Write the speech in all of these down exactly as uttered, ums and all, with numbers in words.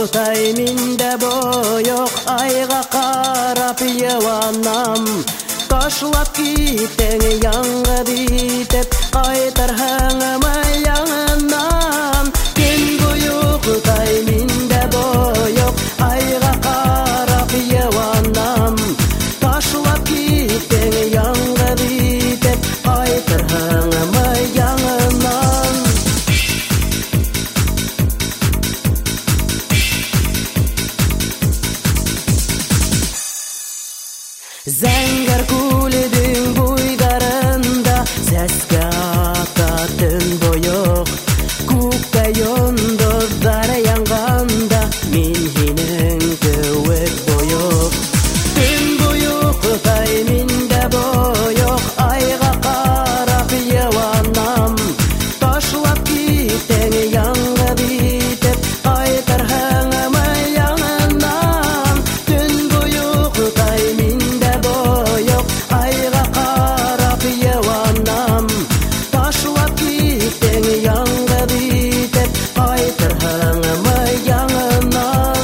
Кутай миндә боек айга карап юанам. Ташлап китең яңгы дитеп кайтарһыңмы яңаннан. Көн буе Кутай миндә боек айга карап юанам. Ташлап китең яңгы дитеп кайтарһыңмы яңаннан. Зәңгәр күледің буйдарында сәскә ататын бойық. Күккә йондыздар яңганда мин һинең кеүек бойық. Көн буе Кутай миндә бойық айга карап юанам. Ташлап китең яңгы дитеп кайтарһыңмы яңаннан. Көн буе Кутай миндә боек айга карап юанам. Ташлап китең яңгы дитеп кайтарһыңмы яңаннан.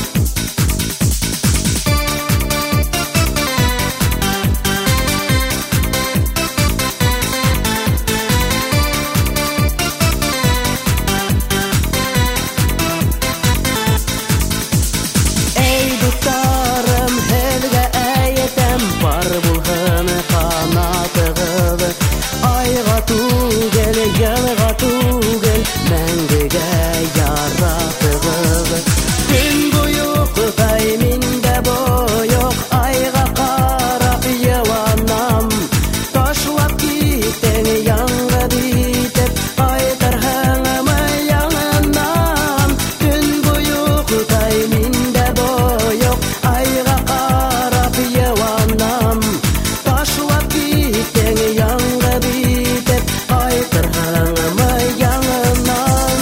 Эй дуттарым, һеҙгә әйтәм, бар булһын ҡанатығыҙ. Айға түгел, йылға түгел, мәңгегә яратығыҙ. Көн буе Кутай миндә бойоҡ айға ҡарап юанам. Ташлап китең яңгы дитеп ҡайтарһыңмы яңаннан. Көн буе Кутай миндә бойоҡ айға ҡарап юанам. Ташлап китең яңгы дитеп ҡайтарһыңмы яңаннан.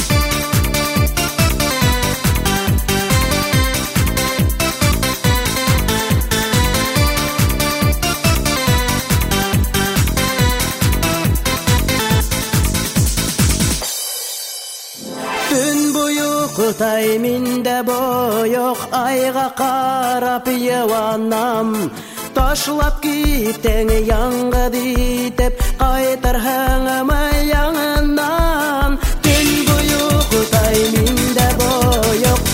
Көн буе Кутай миндә бойоҡ айға ҡарап юанам. Ташлап китең яңгы дитеп ҡайтарһыңмы яңаннан. Көн буе Кутай миндә бойоҡ